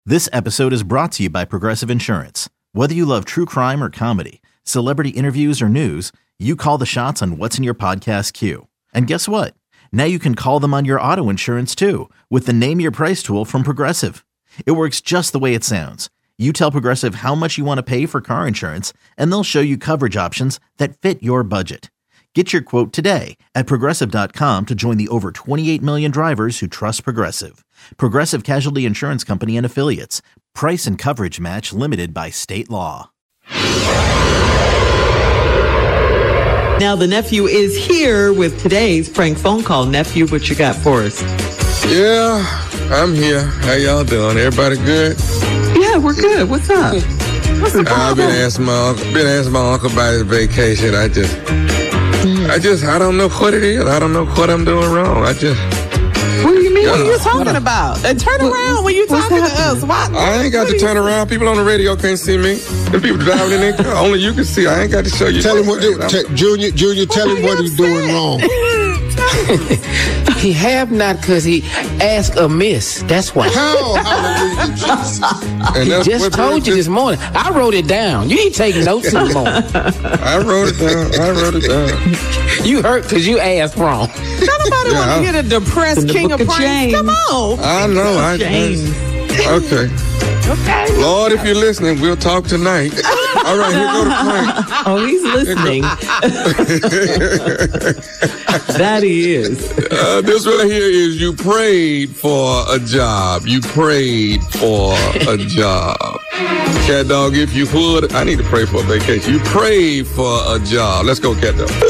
This episode is brought to you by Progressive Insurance. Whether you love true crime or comedy, celebrity interviews or news, you call the shots on what's in your podcast queue. And guess what? Now you can call them on your auto insurance too with the Name Your Price tool from Progressive. It works just the way it sounds. You tell Progressive how much you want to pay for car insurance, and they'll show you coverage options that fit your budget. Get your quote today at Progressive.com to join the over 28 million drivers who trust Progressive. Progressive Casualty Insurance Company and Affiliates. Price and coverage match limited by state law. Now the nephew is here with today's prank phone call. Nephew, what you got for us? Yeah, I'm here. How y'all doing? Everybody good? Yeah, we're good. What's up? What's the problem? I've been asking my uncle about his vacation. I don't know what it is. I don't know what I'm doing wrong. What do you mean? What are you talking about? And turn around when you're talking to us. Why? I ain't got to turn around. People on the radio can't see me. The people driving in their car, only you can see. I ain't got to show you. Tell him what Junior, tell him what he's doing wrong. He have not because he asked amiss. That's why. Hallelujah, Jesus. He just told you this morning. I wrote it down. You ain't taking notes anymore. I wrote it down. You hurt because you asked wrong. Nobody want to get a depressed king of pranks. Come on. I know. Okay. Lord, if you're listening, we'll talk tonight. All right, here go the prank. Oh, he's listening. That he is. This right here is you prayed for a job. You prayed for a job. Cat Dog, if you would, I need to pray for a vacation. You prayed for a job. Let's go, Cat Dog.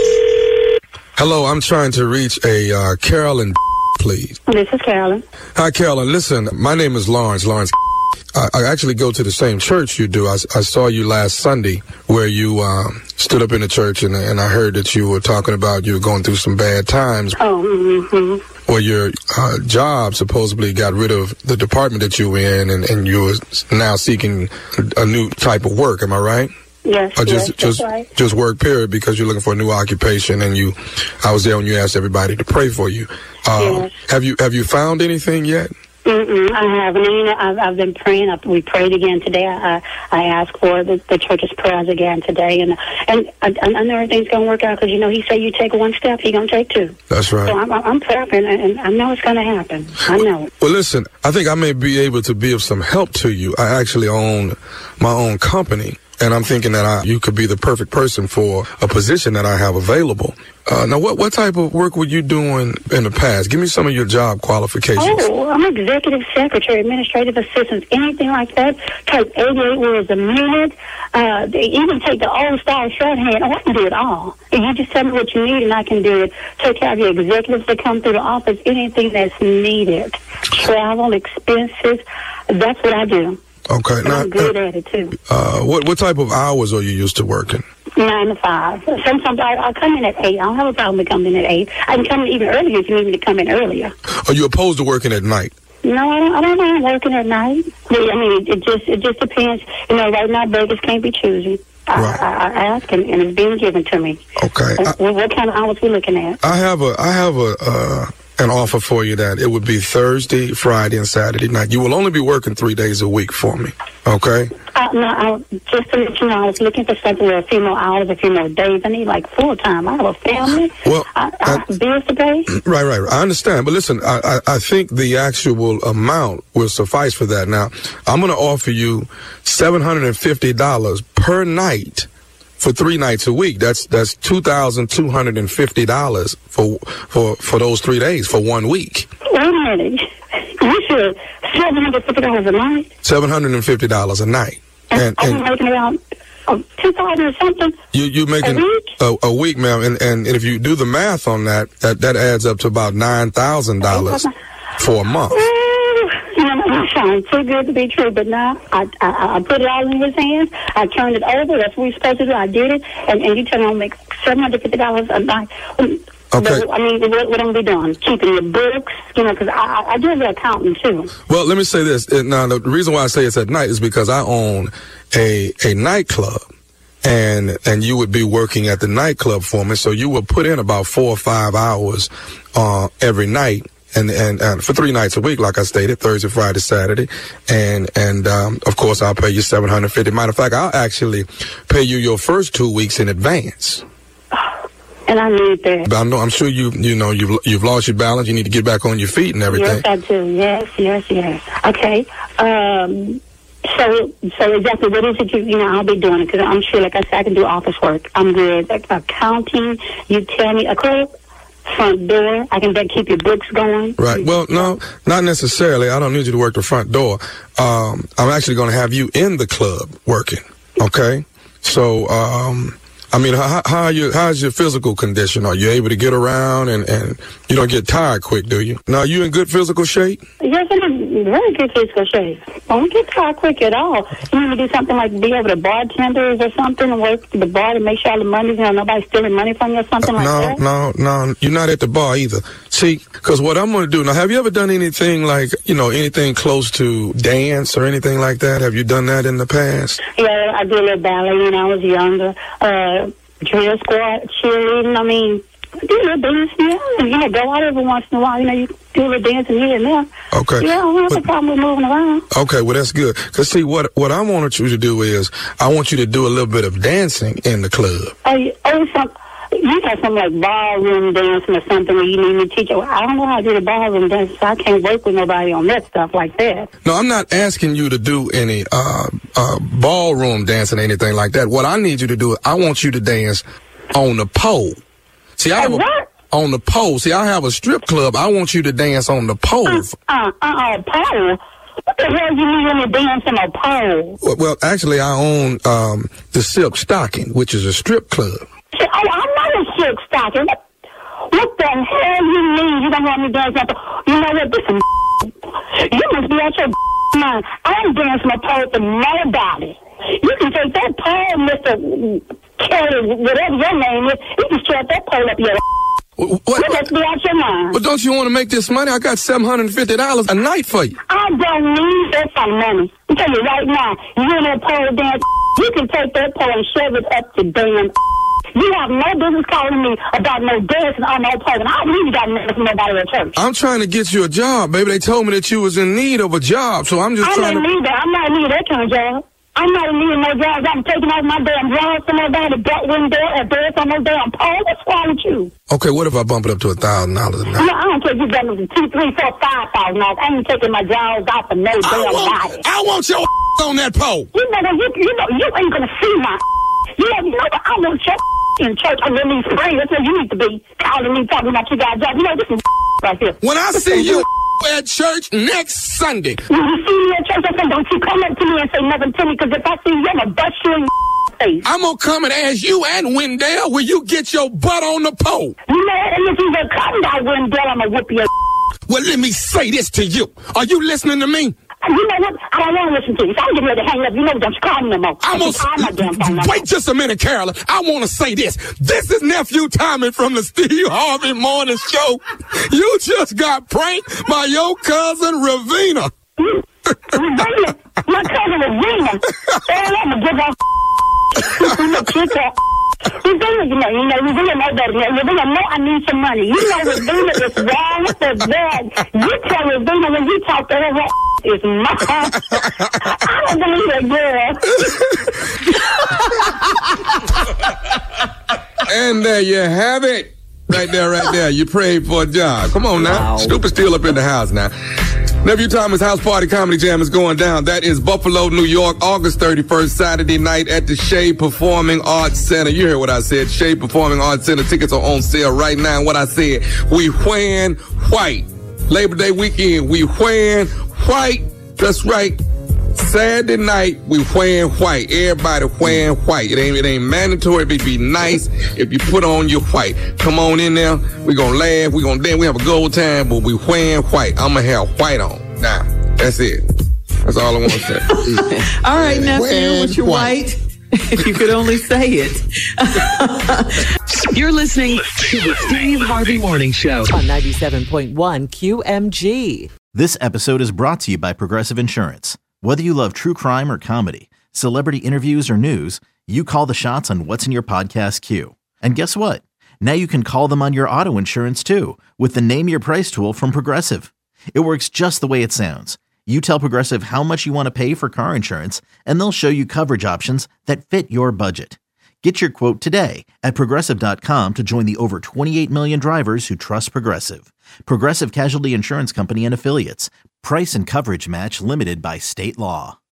Hello, I'm trying to reach a Carolyn, please. This is Carolyn. Hi, Carolyn. Listen, my name is Lawrence. I actually go to the same church you do. I saw you last Sunday where you stood up in the church, and I heard that you were talking about you were going through some bad times. Oh, mm-hmm. Where your job supposedly got rid of the department that you were in, and you were now seeking a new type of work. Am I right? Yes, or that's right. Just work, period, because you're looking for a new occupation, and I was there when you asked everybody to pray for you. Yes. Have you found anything yet? I haven't. I've been praying. We prayed again today. I asked for the church's prayers again today, and I know everything's going to work out because he said you take one step, he's going to take two. That's right. So I'm prepping, and I know it's going to happen. I know it. Well, listen, I think I may be able to be of some help to you. I actually own my own company, and I'm thinking that you could be the perfect person for a position that I have available. Now, what type of work were you doing in the past? Give me some of your job qualifications. Oh, I'm executive secretary, administrative assistant, anything like that. Type 88 words a minute. They even take the old-style shorthand. Oh, I can do it all. And you just tell me what you need, and I can do it. Take care of your executives that come through the office, anything that's needed. Travel, expenses, that's what I do. Okay. Now, I'm good at it, too. What type of hours are you used to working? 9 to 5. Sometimes I'll come in at 8. I don't have a problem with coming in at 8. I can come in even earlier if you need me to come in earlier. Are you opposed to working at night? No, I don't mind working at night. I mean, it just depends. Right now, beggars can't be choosy. Right. I ask, and it's being given to me. Okay. What kind of hours we looking at? I have an offer for you that it would be Thursday, Friday, and Saturday night. You will only be working 3 days a week for me. Okay? No, just to let you know, I was looking for something with a few more hours, a few more days. I need full time. I have a family. Well, I have bills to pay. Right. I understand. But listen, I think the actual amount will suffice for that. Now, I'm going to offer you $750 per night for 3 nights a week. That's $2,250 for those 3 days for 1 week. Wait a minute. You sure $750 a night? $750 a night. And I'm making around 2,000 or something. You making a week, ma'am, and if you do the math on that adds up to about $9,000 for a month. It sounds too good to be true, but now I put it all in his hands. I turned it over. That's what we're supposed to do. I did it, and you tell me I'll make $750 a night. Okay. But, I mean, what I'm going to be doing? Keeping your books, because I do the accounting, too. Well, let me say this. Now, the reason why I say it's at night is because I own a nightclub. And you would be working at the nightclub for me, so you would put in about 4 or 5 hours every night. and for 3 nights a week, like I stated, Thursday, Friday, Saturday, and of course I'll pay you $750. Matter of fact, I'll actually pay you your first 2 weeks in advance. And I need that. But I'm sure you've lost your balance. You need to get back on your feet and everything. Yes, I do. Yes. Okay. So exactly what is it I'll be doing it because I'm sure, like I said, I can do office work. I'm good. Like accounting, you tell me, a clerk, front door, I can keep your books going. Right. Well, no, not necessarily. I don't need you to work the front door. I'm actually going to have you in the club working. Okay. So, I mean, how's your physical condition? Are you able to get around and you don't get tired quick, do you? Now, are you in good physical shape? Yes, I'm in very good physical shape. I don't get tired quick at all. You need to do something like be over the bartenders or something and work the bar to make sure all the money's, nobody's stealing money from you or something like that? No, you're not at the bar either. See, because what I'm going to do, now, have you ever done anything like, anything close to dance or anything like that? Have you done that in the past? Yeah, I did a little ballet when I was younger. Drill squad, cheerleading, do a little dancing, go out every once in a while, you do a little dancing here and there. Okay. Yeah, I don't have a problem with moving around. Okay, well, that's good. Because, see, what I wanted you to do is, I want you to do a little bit of dancing in the club. You got something like ballroom dancing or something where you need me to teach you. I don't know how to do the ballroom dance, so I can't work with nobody on that stuff like that. No, I'm not asking you to do any ballroom dancing or anything like that. What I need you to do is I want you to dance on the pole. See, on the pole. See, I have a strip club. I want you to dance on the pole. Pole? What the hell do you mean when you dance on a pole? Well, actually, I own the Silk Stocking, which is a strip club. I'm not a Silk Stocking. What the hell you mean you don't want me to dance on the pole? You know what? This is you must be out your mind. I ain't dancing on a pole for nobody. You can take that pole, Mr. Kelly, whatever your name is, you can strap that pole up your What? You must be out your mind. Well, don't you want to make this money? I got $750 a night for you. I don't need that kind of money. I'm telling you right now, you in that pole dance, you can take that pole and shove it up to damn. You have no business calling me about no dancing on no pole, and I really got nothing from nobody at church. I'm trying to get you a job, baby. They told me that you was in need of a job, so I'm just trying to... I'm not in need of that kind of job. I'm not in need of no jobs. I'm taking off my damn drawers from no damn window and dance on no damn pole. What's wrong with you? Okay, what if I bump it up to $1,000 a night? No, I don't care if you bump it to $2,000, $3,000, $4,000, $5,000. I ain't taking my drawers off for no damn body. I want your on that pole. You ain't gonna see my. You know what? I want your in church underneath prayer. That's where you need to be calling me, talking about you got a job. You know, this is right here. When I see you at church next Sunday. When you see me at church, I said, don't you come up to me and say nothing to me, because if I see you, I'm going to bust you in your face. I'm going to come and ask you and Wendell, will you get your butt on the pole? You know, and if you get come down Wendell, I'm going to whip your. Well, let me say this to you. Are you listening to me? You know what? I don't want to listen to you. So I'm getting ready to hang up. You know, don't you call me no more. Wait just a minute, Carolyn. I want to say this. This is Nephew Tommy from the Steve Harvey Morning Show. You just got pranked by your cousin, Ravina. Ravina? My cousin, Ravina? I'm going to give her Ravina, you know, Ravina know better. Ravina know I need some money. You know Ravina is wrong with the bed. You tell Ravina when you talk to her, it's my I don't believe it, girl. And there you have it. Right there. You prayed for a job. Come on now. Wow. Snoop is still up in the house now. Nephew Thomas House Party Comedy Jam is going down. That is Buffalo, New York, August 31st, Saturday night at the Shea Performing Arts Center. You heard what I said. Shea Performing Arts Center. Tickets are on sale right now. What I said, we wearing white. Labor Day weekend, we wearing white. That's right. Saturday night, we wearing white. Everybody wearing white. It ain't mandatory, but it'd be nice if you put on your white. Come on in there. We gonna laugh. We gonna dance. We have a good time, but we wearing white. I'm gonna have white on. Now, that's it. That's all I want to say. All right, nephew, with your white. If you could only say it. You're listening to the Steve Harvey Morning Show on 97.1 QMG. This episode is brought to you by Progressive Insurance. Whether you love true crime or comedy, celebrity interviews or news, you call the shots on what's in your podcast queue. And guess what? Now you can call them on your auto insurance too with the Name Your Price tool from Progressive. It works just the way it sounds. You tell Progressive how much you want to pay for car insurance, and they'll show you coverage options that fit your budget. Get your quote today at Progressive.com to join the over 28 million drivers who trust Progressive. Progressive Casualty Insurance Company and Affiliates. Price and coverage match limited by state law.